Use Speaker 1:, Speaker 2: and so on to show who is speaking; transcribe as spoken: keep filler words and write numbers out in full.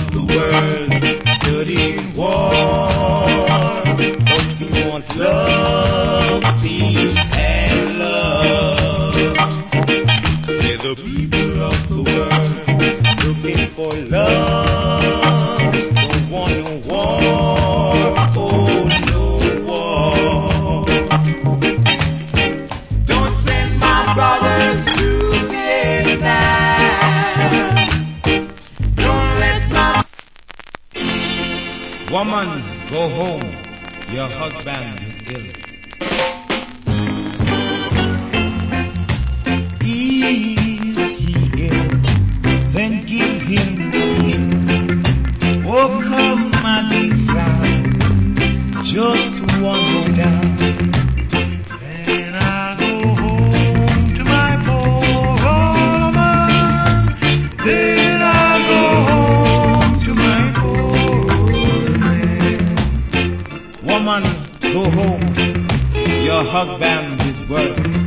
Speaker 1: of the world, dirty war. But we want love, peace, and love. Say the people of the world looking for love, don't want no war, oh no war. Don't send my brothers to Vietnam. Don't let my
Speaker 2: woman go home, your husband is ill. Is he ill? Then give him the hint. Oh, come, my dear friend, just one more down. Then I go home to my poor woman. Then I go home to my poor man. Woman, go home. Your husband is worse.